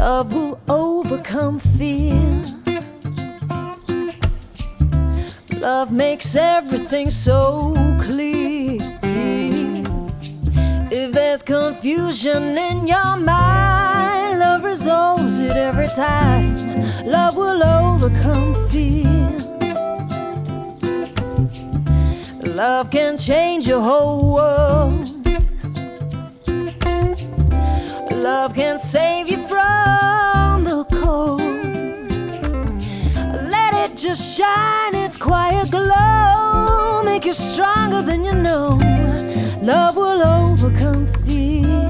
Love will overcome fear. Love makes everything so clear. If there's confusion in your mind, love resolves it every time. Love will overcome fear. Love can change your whole world. Love can save you from the cold. Let it just shine its quiet glow, make you stronger than you know. Love will overcome fear.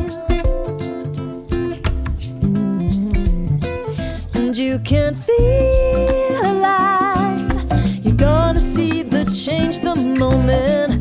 And you can feel alive. You're gonna see the change the moment